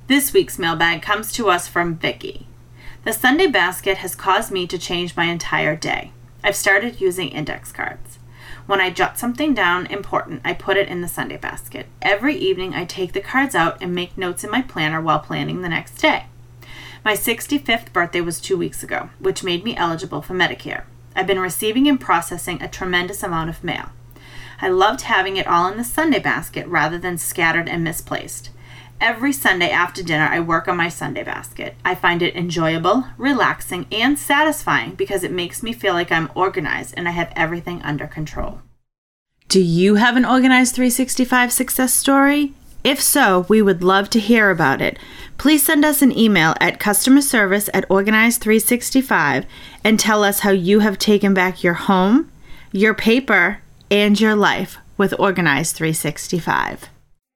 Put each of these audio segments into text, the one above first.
This week's mailbag comes to us from Vicky. The Sunday basket has caused me to change my entire day. I've started using index cards. When I jot something down important, I put it in the Sunday basket. Every evening, I take the cards out and make notes in my planner while planning the next day. My 65th birthday was 2 weeks ago, which made me eligible for Medicare. I've been receiving and processing a tremendous amount of mail. I loved having it all in the Sunday basket rather than scattered and misplaced. Every Sunday after dinner, I work on my Sunday basket. I find it enjoyable, relaxing, and satisfying because it makes me feel like I'm organized and I have everything under control. Do you have an Organized 365 success story? If so, we would love to hear about it. Please send us an email at customerservice@Organized365 and tell us how you have taken back your home, your paper, and your life with Organized 365.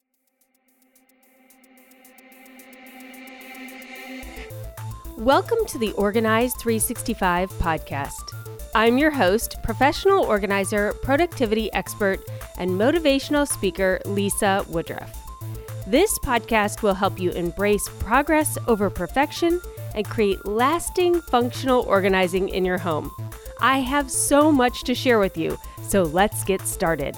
Welcome to the Organized 365 podcast. I'm your host, professional organizer, productivity expert, and motivational speaker, Lisa Woodruff. This podcast will help you embrace progress over perfection and create lasting functional organizing in your home. I have so much to share with you, so let's get started.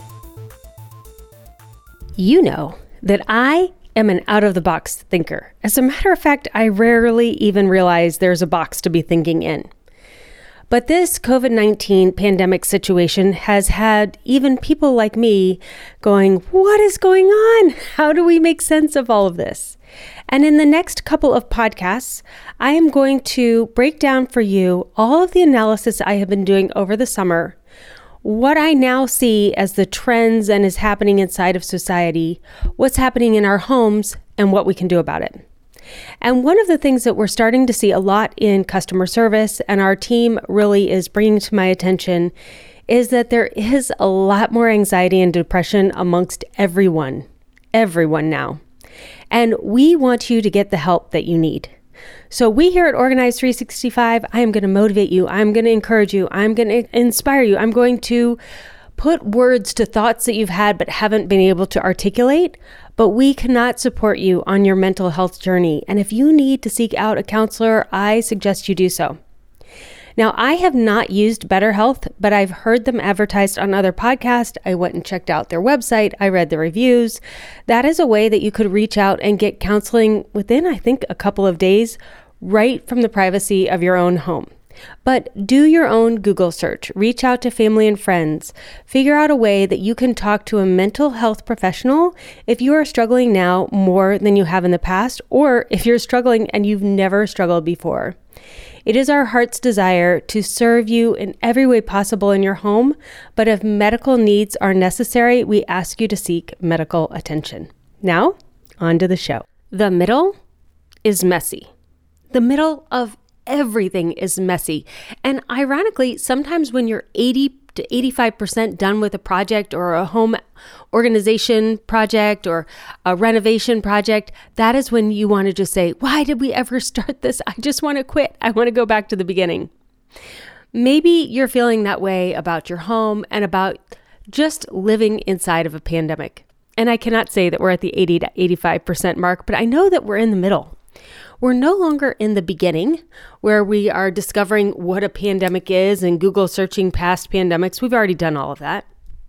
You know that I am an out-of-the-box thinker. As a matter of fact, I rarely even realize there's a box to be thinking in. But this COVID-19 pandemic situation has had even people like me going, what is going on? How do we make sense of all of this? And in the next couple of podcasts, I am going to break down for you all of the analysis I have been doing over the summer, what I now see as the trends and is happening inside of society, what's happening in our homes, and what we can do about it. And one of the things that we're starting to see a lot in customer service, and our team really is bringing to my attention, is that there is a lot more anxiety and depression amongst everyone now. And we want you to get the help that you need. So we here at Organized 365, I am going to motivate you. I'm going to encourage you. I'm going to inspire you. I'm going to put words to thoughts that you've had but haven't been able to articulate. But we cannot support you on your mental health journey. And if you need to seek out a counselor, I suggest you do so. Now, I have not used BetterHealth, but I've heard them advertised on other podcasts. I went and checked out their website. I read the reviews. That is a way that you could reach out and get counseling within, I think, a couple of days, right from the privacy of your own home. But do your own Google search, reach out to family and friends, figure out a way that you can talk to a mental health professional if you are struggling now more than you have in the past, or if you're struggling and you've never struggled before. It is our heart's desire to serve you in every way possible in your home, but if medical needs are necessary, we ask you to seek medical attention. Now, on to the show. The middle is messy. The middle of everything is messy. And ironically, sometimes when you're 80 to 85% done with a project or a home organization project or a renovation project, that is when you want to just say, why did we ever start this? I just want to quit. I want to go back to the beginning. Maybe you're feeling that way about your home and about just living inside of a pandemic. And I cannot say that we're at the 80 to 85% mark, but I know that we're in the middle. We're no longer in the beginning where we are discovering what a pandemic is and Google searching past pandemics. We've already done all of that.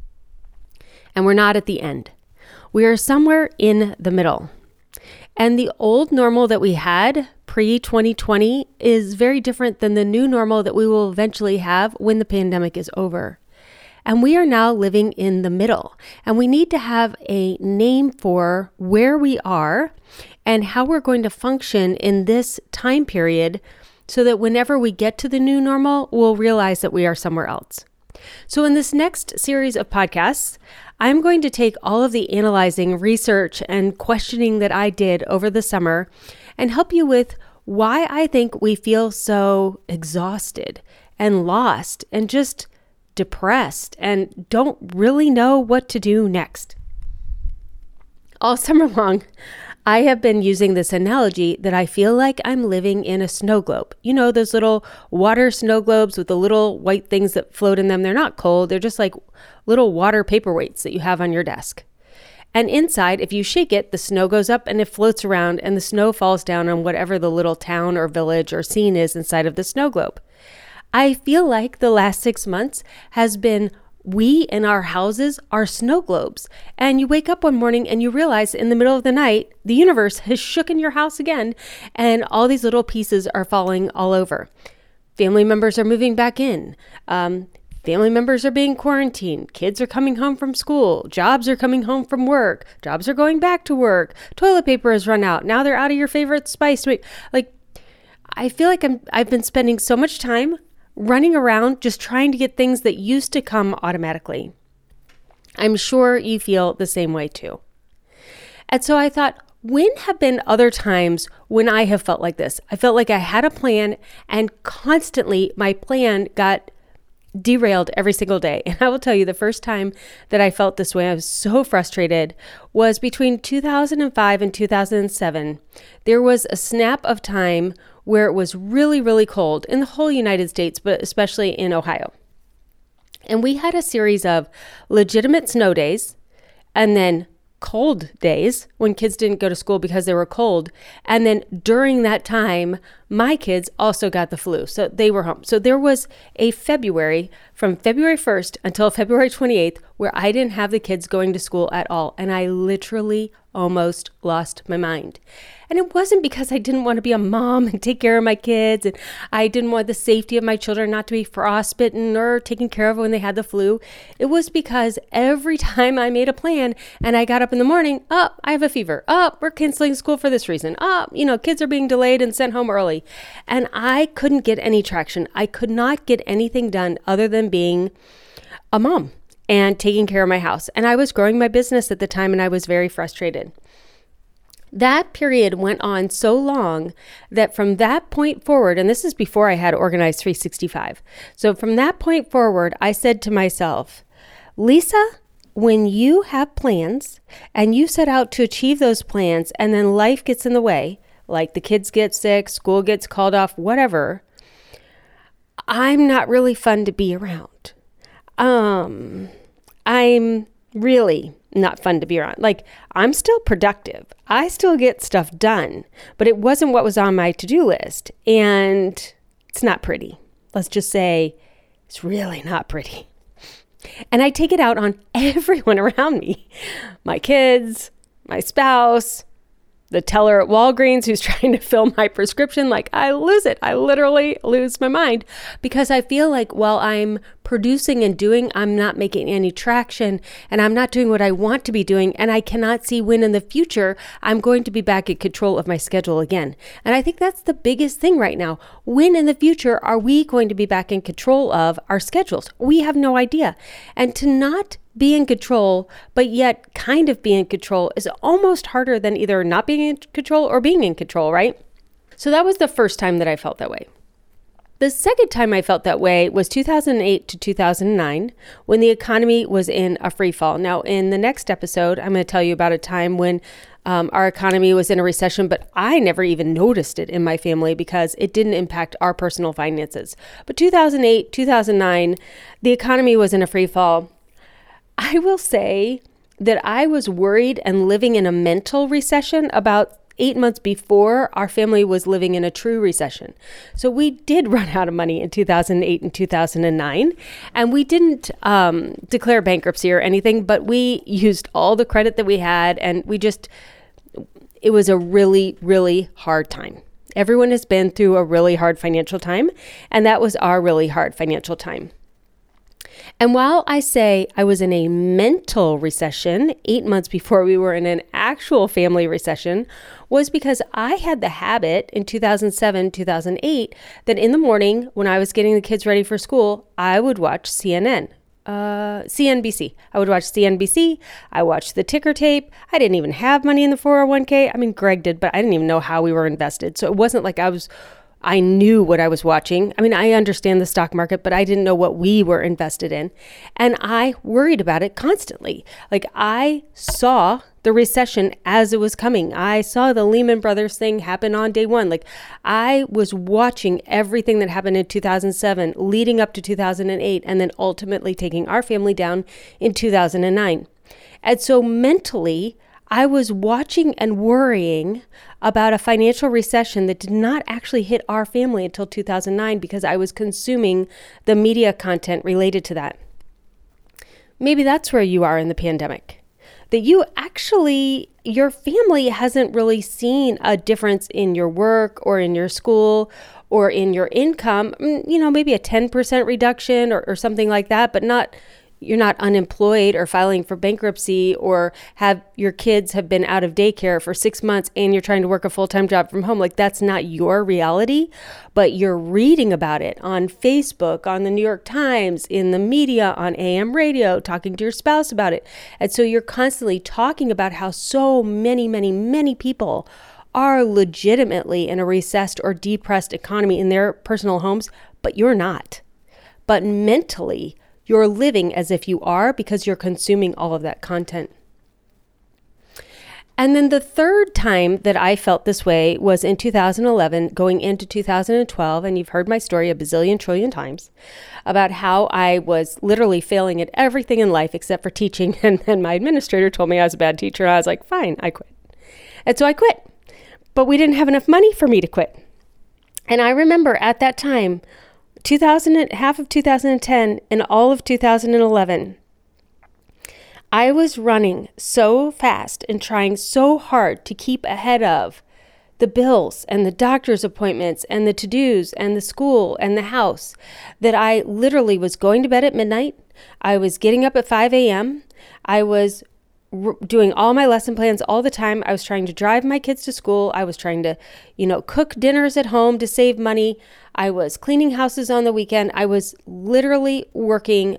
And we're not at the end. We are somewhere in the middle. And the old normal that we had pre-2020 is very different than the new normal that we will eventually have when the pandemic is over. And we are now living in the middle. And we need to have a name for where we are and how we're going to function in this time period so that whenever we get to the new normal, we'll realize that we are somewhere else. So in this next series of podcasts, I'm going to take all of the analyzing, research, and questioning that I did over the summer and help you with why I think we feel so exhausted and lost and just depressed and don't really know what to do next. All summer long, I have been using this analogy that I feel like I'm living in a snow globe. You know, those little water snow globes with the little white things that float in them. They're not cold. They're just like little water paperweights that you have on your desk. And inside, if you shake it, the snow goes up and it floats around, and the snow falls down on whatever the little town or village or scene is inside of the snow globe. I feel like the last 6 months has been we in our houses are snow globes. And you wake up one morning and you realize in the middle of the night, the universe has shooken your house again, and all these little pieces are falling all over. Family members are moving back in. Family members are being quarantined. Kids are coming home from school. Jobs are coming home from work. Jobs are going back to work. Toilet paper has run out. Now they're out of your favorite spice. Like, I feel like I've been spending so much time running around just trying to get things that used to come automatically. I'm sure you feel the same way too. And so I thought, when have been other times when I have felt like this? I felt like I had a plan, and constantly my plan got derailed every single day. And I will tell you, the first time that I felt this way, I was so frustrated, was between 2005 and 2007. There was a snap of time where it was really, really cold in the whole United States, but especially in Ohio. And we had a series of legitimate snow days, and then cold days when kids didn't go to school because they were cold. And then during that time, my kids also got the flu. So they were home. So there was a February, from February 1st until February 28th, where I didn't have the kids going to school at all. And I literally almost lost my mind. And it wasn't because I didn't want to be a mom and take care of my kids, and I didn't want the safety of my children not to be frostbitten or taken care of when they had the flu. It was because every time I made a plan and I got up in the morning, I have a fever. We're canceling school for this reason. Kids are being delayed and sent home early. And I couldn't get any traction. I could not get anything done other than being a mom and taking care of my house. And I was growing my business at the time, and I was very frustrated. That period went on so long that from that point forward, and this is before I had Organized 365. So from that point forward, I said to myself, Lisa, when you have plans and you set out to achieve those plans, and then life gets in the way, like the kids get sick, school gets called off, whatever, I'm not really fun to be around. I'm really not fun to be around. Like, I'm still productive. I still get stuff done, but it wasn't what was on my to-do list. And it's not pretty. Let's just say it's really not pretty. And I take it out on everyone around me. My kids, my spouse, the teller at Walgreens who's trying to fill my prescription. Like, I lose it. I literally lose my mind because I feel like while I'm producing and doing, I'm not making any traction, and I'm not doing what I want to be doing. And I cannot see when in the future I'm going to be back in control of my schedule again. And I think that's the biggest thing right now. When in the future are we going to be back in control of our schedules? We have no idea. And to not be in control, but yet kind of be in control is almost harder than either not being in control or being in control, right? So that was the first time that I felt that way. The second time I felt that way was 2008 to 2009, when the economy was in a free fall. Now, in the next episode, I'm going to tell you about a time when our economy was in a recession, but I never even noticed it in my family because it didn't impact our personal finances. But 2008, 2009, the economy was in a free fall. I will say that I was worried and living in a mental recession about 8 months before our family was living in a true recession. So we did run out of money in 2008 and 2009, and we didn't declare bankruptcy or anything, but we used all the credit that we had, and it was a really, really hard time. Everyone has been through a really hard financial time, and that was our really hard financial time. And while I say I was in a mental recession 8 months before we were in an actual family recession, was because I had the habit in 2007, 2008, that in the morning when I was getting the kids ready for school, I would watch CNBC. I would watch CNBC. I watched the ticker tape. I didn't even have money in the 401k. I mean, Greg did, but I didn't even know how we were invested. So it wasn't like I knew what I was watching. I mean, I understand the stock market, but I didn't know what we were invested in. And I worried about it constantly. Like, I saw the recession as it was coming. I saw the Lehman Brothers thing happen on day one. Like, I was watching everything that happened in 2007 leading up to 2008, and then ultimately taking our family down in 2009. And so mentally, I was watching and worrying about a financial recession that did not actually hit our family until 2009 because I was consuming the media content related to that. Maybe that's where you are in the pandemic. That your family hasn't really seen a difference in your work or in your school or in your income, maybe a 10% reduction or something like that, but you're not unemployed or filing for bankruptcy or your kids have been out of daycare for 6 months and you're trying to work a full-time job from home. Like, that's not your reality, but you're reading about it on Facebook, on the New York Times, in the media, on AM radio, talking to your spouse about it. And so you're constantly talking about how so many, many, many people are legitimately in a recessed or depressed economy in their personal homes, but you're not. But mentally, you're living as if you are because you're consuming all of that content. And then the third time that I felt this way was in 2011, going into 2012. And you've heard my story a bazillion trillion times about how I was literally failing at everything in life except for teaching. And then my administrator told me I was a bad teacher. And I was like, fine, I quit. And so I quit. But we didn't have enough money for me to quit. And I remember at that time, half of 2010 and all of 2011, I was running so fast and trying so hard to keep ahead of the bills and the doctor's appointments and the to-dos and the school and the house that I literally was going to bed at midnight. I was getting up at 5 a.m. I was doing all my lesson plans all the time. I was trying to drive my kids to school. I was trying to, cook dinners at home to save money. I was cleaning houses on the weekend. I was literally working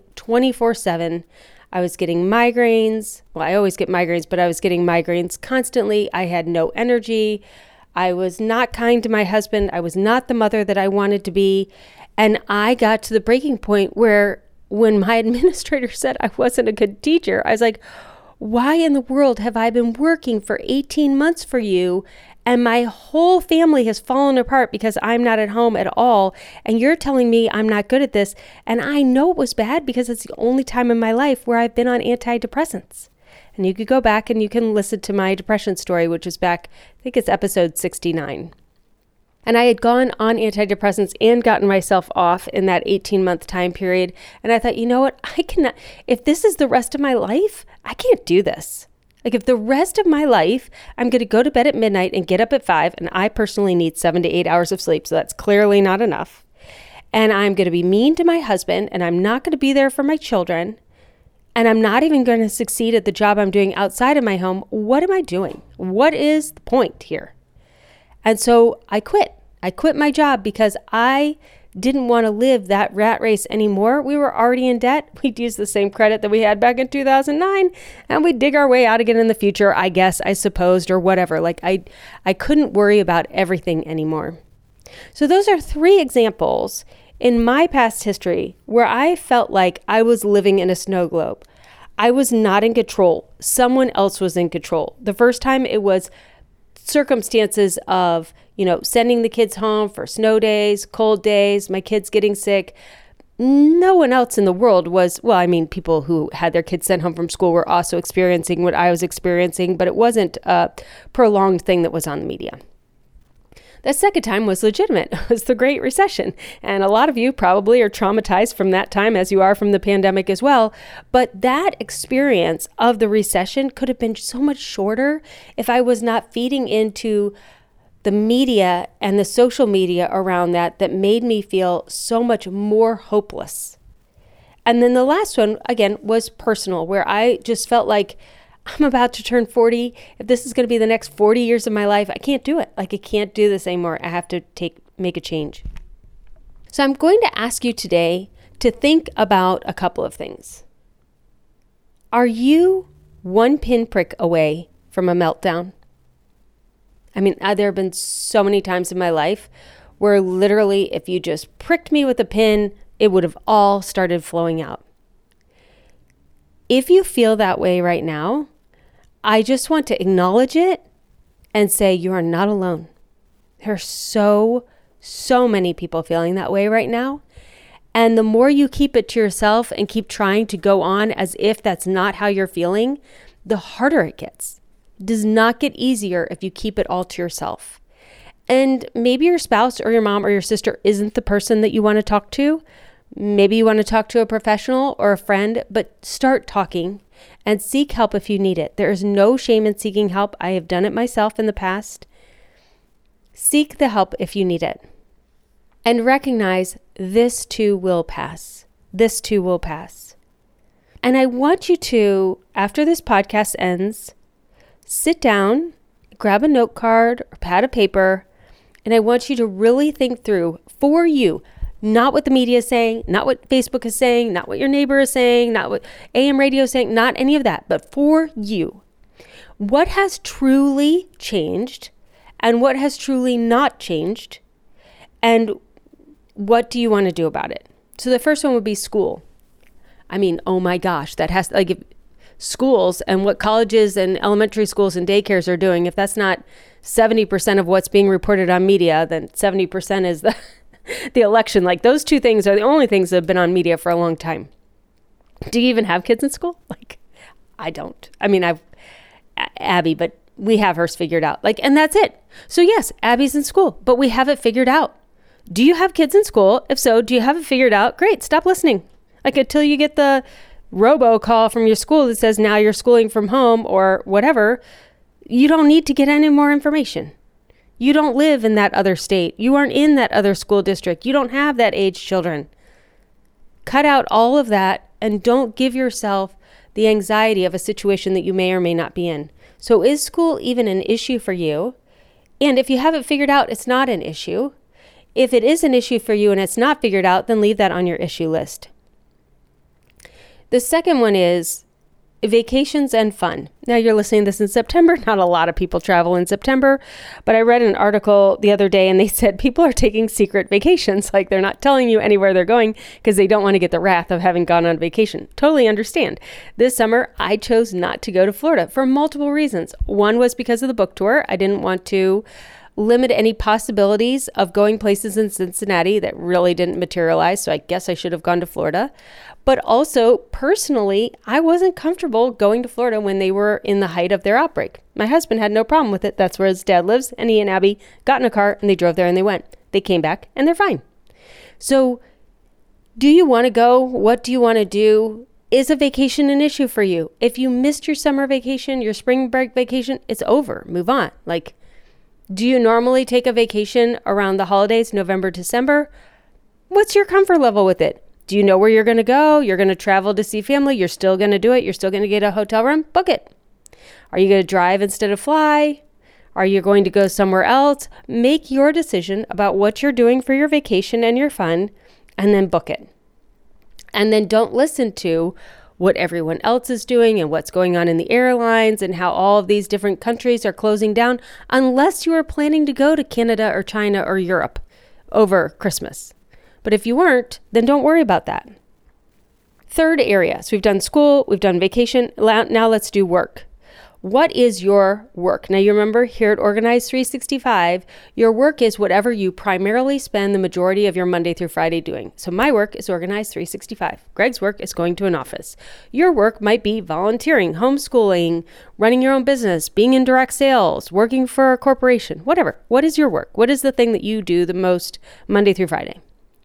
24/7. I was getting migraines. Well, I always get migraines, but I was getting migraines constantly. I had no energy. I was not kind to my husband. I was not the mother that I wanted to be. And I got to the breaking point where when my administrator said I wasn't a good teacher, I was like, why in the world have I been working for 18 months for you and my whole family has fallen apart because I'm not at home at all and you're telling me I'm not good at this? And I know it was bad because it's the only time in my life where I've been on antidepressants. And you could go back and you can listen to my depression story, which is back, I think it's episode 69. And I had gone on antidepressants and gotten myself off in that 18-month time period. And I thought, you know what? I cannot, if this is the rest of my life, I can't do this. Like, if the rest of my life, I'm going to go to bed at midnight and get up at 5, and I personally need 7 to 8 hours of sleep, so that's clearly not enough. And I'm going to be mean to my husband, and I'm not going to be there for my children, and I'm not even going to succeed at the job I'm doing outside of my home. What am I doing? What is the point here? And so I quit. I quit my job because I didn't want to live that rat race anymore. We were already in debt. We'd use the same credit that we had back in 2009 and we'd dig our way out again in the future, I guess, I supposed, or whatever. Like I couldn't worry about everything anymore. So those are 3 examples in my past history where I felt like I was living in a snow globe. I was not in control. Someone else was in control. The first time it was circumstances of, sending the kids home for snow days, cold days, my kids getting sick. No one else in the world was, people who had their kids sent home from school were also experiencing what I was experiencing, but it wasn't a prolonged thing that was on the media. The second time was legitimate. It was the Great Recession. And a lot of you probably are traumatized from that time, as you are from the pandemic as well. But that experience of the recession could have been so much shorter if I was not feeding into the media and the social media around that made me feel so much more hopeless. And then the last one, again, was personal, where I just felt like I'm about to turn 40. If this is going to be the next 40 years of my life, I can't do it. Like, I can't do this anymore. I have to make a change. So I'm going to ask you today to think about a couple of things. Are you one pinprick away from a meltdown? There have been so many times in my life where literally if you just pricked me with a pin, it would have all started flowing out. If you feel that way right now, I just want to acknowledge it and say you are not alone. There are so many people feeling that way right now. And the more you keep it to yourself and keep trying to go on as if that's not how you're feeling, the harder it gets. It does not get easier if you keep it all to yourself. And maybe your spouse or your mom or your sister isn't the person that you want to talk to. Maybe you want to talk to a professional or a friend, but start talking and seek help if you need it. There is no shame in seeking help. I have done it myself in the past. Seek the help if you need it. And recognize this too will pass. This too will pass. And I want you to, after this podcast ends, sit down, grab a note card or pad of paper, and I want you to really think through for you, not what the media is saying, not what Facebook is saying, not what your neighbor is saying, not what AM radio is saying, not any of that, but for you. What has truly changed and what has truly not changed, and what do you want to do about it? So the first one would be school. I mean, oh my gosh, that has, like, if schools and what colleges and elementary schools and daycares are doing, if that's not 70% of what's being reported on media, then 70% is the election. Like, those two things are the only things that have been on media for a long time. Do you even have kids in school? Like, I don't. I mean, I've Abby, but we have hers figured out. Like, and that's it. So yes, Abby's in school, but we have it figured out. Do you have kids in school? If so, do you have it figured out? Great. Stop listening. Like, until you get the robocall from your school that says now you're schooling from home or whatever, you don't need to get any more information. You don't live in that other state. You aren't in that other school district. You don't have that age children. Cut out all of that and don't give yourself the anxiety of a situation that you may or may not be in. So is school even an issue for you? And if you have it figured out, it's not an issue. If it is an issue for you and it's not figured out, then leave that on your issue list. The second one is vacations and fun. Now, you're listening to this in September. Not a lot of people travel in September, but I read an article the other day and they said people are taking secret vacations. Like, they're not telling you anywhere they're going because they don't want to get the wrath of having gone on vacation. Totally understand. This summer, I chose not to go to Florida for multiple reasons. One was because of the book tour. I didn't want to limit any possibilities of going places in Cincinnati that really didn't materialize. So I guess I should have gone to Florida. But also, personally, I wasn't comfortable going to Florida when they were in the height of their outbreak. My husband had no problem with it. That's where his dad lives. And he and Abby got in a car and they drove there and they went. They came back and they're fine. So do you want to go? What do you want to do? Is a vacation an issue for you? If you missed your summer vacation, your spring break vacation, it's over. Move on. Like, do you normally take a vacation around the holidays, November, December? What's your comfort level with it? Do you know where you're going to go? You're going to travel to see family. You're still going to do it. You're still going to get a hotel room. Book it. Are you going to drive instead of fly? Are you going to go somewhere else? Make your decision about what you're doing for your vacation and your fun, and then book it. And then don't listen to what everyone else is doing and what's going on in the airlines and how all of these different countries are closing down unless you are planning to go to Canada or China or Europe over Christmas. But if you weren't, then don't worry about that. Third area. So we've done school, we've done vacation. Now let's do work. What is your work? Now, you remember here at Organize 365, your work is whatever you primarily spend the majority of your Monday through Friday doing. So my work is Organize 365. Greg's work is going to an office. Your work might be volunteering, homeschooling, running your own business, being in direct sales, working for a corporation, whatever. What is your work? What is the thing that you do the most Monday through Friday?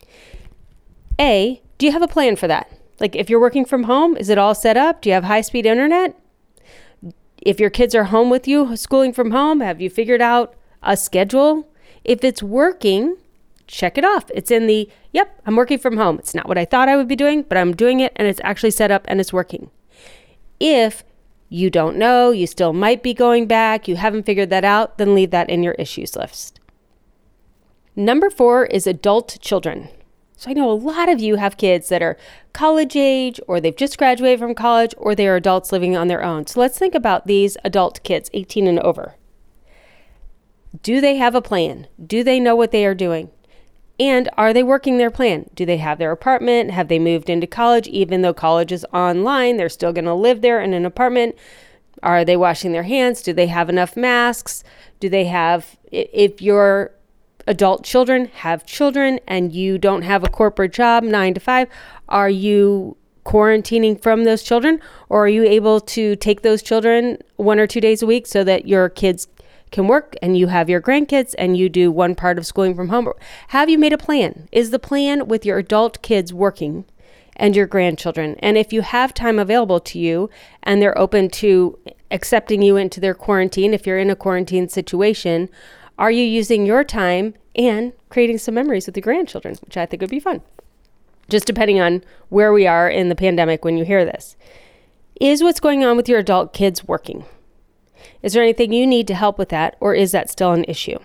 A, do you have a plan for that? Like, if you're working from home, is it all set up? Do you have high-speed internet? If your kids are home with you, schooling from home, have you figured out a schedule? If it's working, check it off. It's in the, yep, I'm working from home. It's not what I thought I would be doing, but I'm doing it and it's actually set up and it's working. If you don't know, you still might be going back, you haven't figured that out, then leave that in your issues list. Number 4 is adult children. So I know a lot of you have kids that are college age, or they've just graduated from college, or they are adults living on their own. So let's think about these adult kids, 18 and over. Do they have a plan? Do they know what they are doing? And are they working their plan? Do they have their apartment? Have they moved into college? Even though college is online, they're still going to live there in an apartment. Are they washing their hands? Do they have enough masks? Do they have, if you're adult children have children and you don't have a corporate job 9 to 5, are you quarantining from those children, or are you able to take those children 1 or 2 days a week so that your kids can work and you have your grandkids and you do one part of schooling from home? Have you made a plan? Is the plan with your adult kids working and your grandchildren? And if you have time available to you and they're open to accepting you into their quarantine, if you're in a quarantine situation, are you using your time and creating some memories with the grandchildren, which I think would be fun? Just depending on where we are in the pandemic when you hear this. Is what's going on with your adult kids working? Is there anything you need to help with that, or is that still an issue?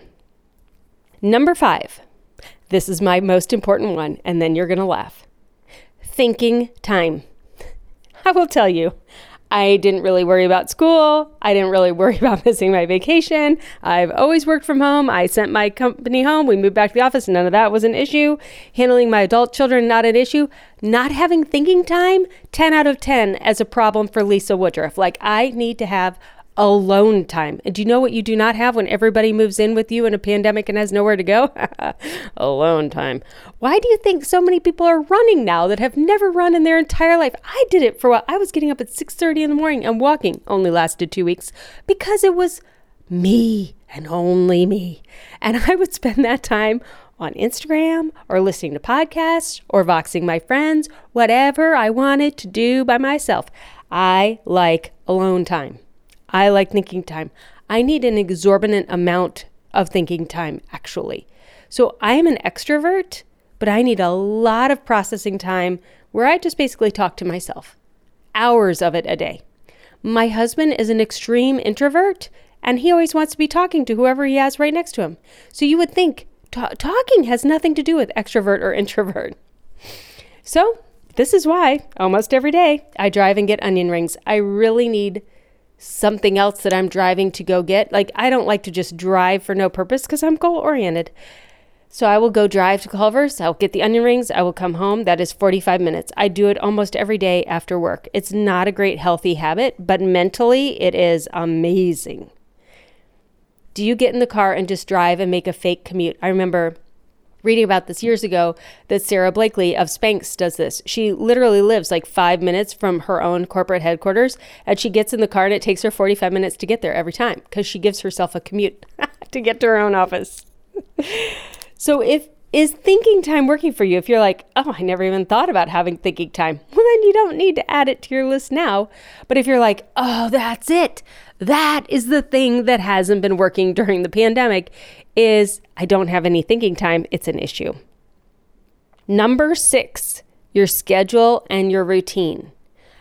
Number 5, this is my most important one, and then you're going to laugh. Thinking time. I will tell you, I didn't really worry about school. I didn't really worry about missing my vacation. I've always worked from home. I sent my company home. We moved back to the office. None of that was an issue. Handling my adult children, not an issue. Not having thinking time, 10 out of 10 as a problem for Lisa Woodruff. Like, I need to have alone time. And do you know what you do not have when everybody moves in with you in a pandemic and has nowhere to go? Alone time. Why do you think so many people are running now that have never run in their entire life? I did it for a while. I was getting up at 6:30 in the morning and walking. Only lasted 2 weeks because it was me and only me. And I would spend that time on Instagram or listening to podcasts or voxing my friends, whatever I wanted to do by myself. I like alone time. I like thinking time. I need an exorbitant amount of thinking time, actually. So I am an extrovert, but I need a lot of processing time where I just basically talk to myself. Hours of it a day. My husband is an extreme introvert, and he always wants to be talking to whoever he has right next to him. So you would think talking has nothing to do with extrovert or introvert. So this is why almost every day I drive and get onion rings. I really need something else that I'm driving to go get. Like, I don't like to just drive for no purpose because I'm goal-oriented. So I will go drive to Culver's. I'll get the onion rings. I will come home. That is 45 minutes. I do it almost every day after work. It's not a great healthy habit, but mentally it is amazing. Do you get in the car and just drive and make a fake commute? I remember reading about this years ago that Sarah Blakely of Spanx does this. She literally lives like 5 minutes from her own corporate headquarters, and she gets in the car and it takes her 45 minutes to get there every time because she gives herself a commute to get to her own office. So is thinking time working for you? If you're like, oh, I never even thought about having thinking time, well, then you don't need to add it to your list now. But if you're like, oh, that's it. That is the thing that hasn't been working during the pandemic, is I don't have any thinking time. It's an issue. Number 6, your schedule and your routine.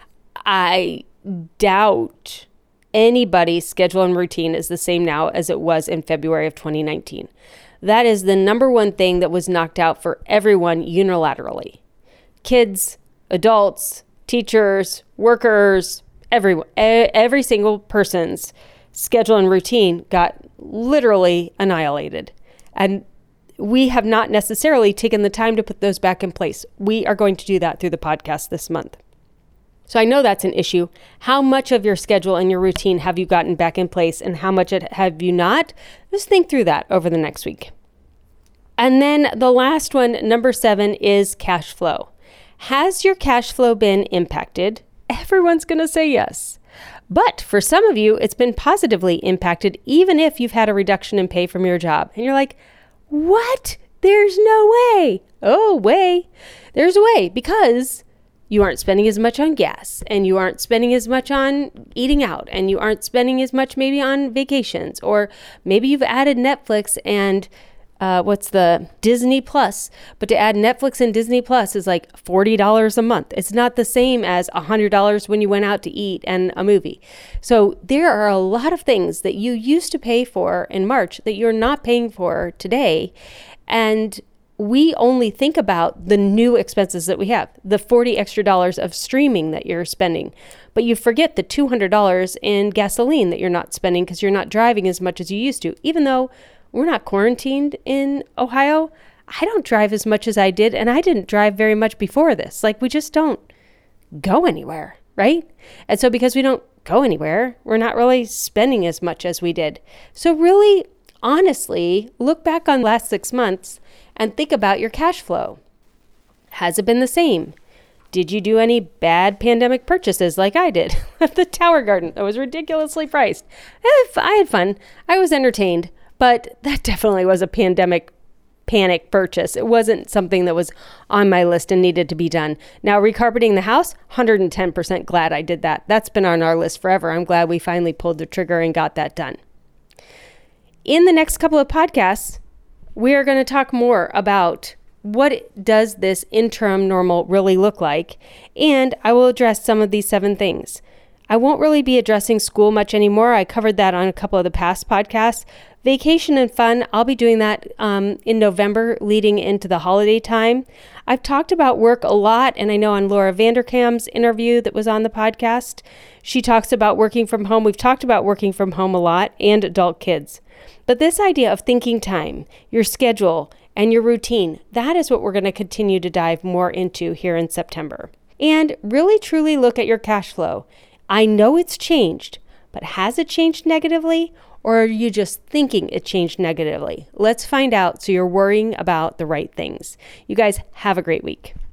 I doubt anybody's schedule and routine is the same now as it was in February of 2019. That is the number one thing that was knocked out for everyone unilaterally. Kids, adults, teachers, workers, everyone, every single person's schedule and routine got literally annihilated. And we have not necessarily taken the time to put those back in place. We are going to do that through the podcast this month. So I know that's an issue. How much of your schedule and your routine have you gotten back in place, and how much have you not? Just think through that over the next week. And then the last one, number 7, is cash flow. Has your cash flow been impacted? Everyone's going to say yes. But for some of you, it's been positively impacted, even if you've had a reduction in pay from your job. And you're like, what? There's no way. Oh, way. There's a way, because you aren't spending as much on gas, and you aren't spending as much on eating out, and you aren't spending as much maybe on vacations, or maybe you've added Netflix and what's the Disney Plus, but to add Netflix and Disney Plus is like $40 a month. It's not the same as $100 when you went out to eat and a movie. So there are a lot of things that you used to pay for in March that you're not paying for today. And we only think about the new expenses that we have, the $40 extra of streaming that you're spending, but you forget the $200 in gasoline that you're not spending because you're not driving as much as you used to. Even though we're not quarantined in Ohio, I don't drive as much as I did, and I didn't drive very much before this. Like, we just don't go anywhere, right? And so because we don't go anywhere, we're not really spending as much as we did. So really, honestly, look back on the last 6 months and think about your cash flow. Has it been the same? Did you do any bad pandemic purchases like I did at the Tower Garden that was ridiculously priced? I had fun. I was entertained, but that definitely was a pandemic panic purchase. It wasn't something that was on my list and needed to be done. Now, recarpeting the house, 110% glad I did that. That's been on our list forever. I'm glad we finally pulled the trigger and got that done. In the next couple of podcasts, we are going to talk more about what does this interim normal really look like, and I will address some of these 7 things. I won't really be addressing school much anymore. I covered that on a couple of the past podcasts. Vacation and fun, I'll be doing that in November leading into the holiday time. I've talked about work a lot, and I know on Laura Vanderkam's interview that was on the podcast, she talks about working from home. We've talked about working from home a lot and adult kids. But this idea of thinking time, your schedule, and your routine, that is what we're going to continue to dive more into here in September. And really truly look at your cash flow. I know it's changed, but has it changed negatively, or are you just thinking it changed negatively? Let's find out so you're worrying about the right things. You guys have a great week.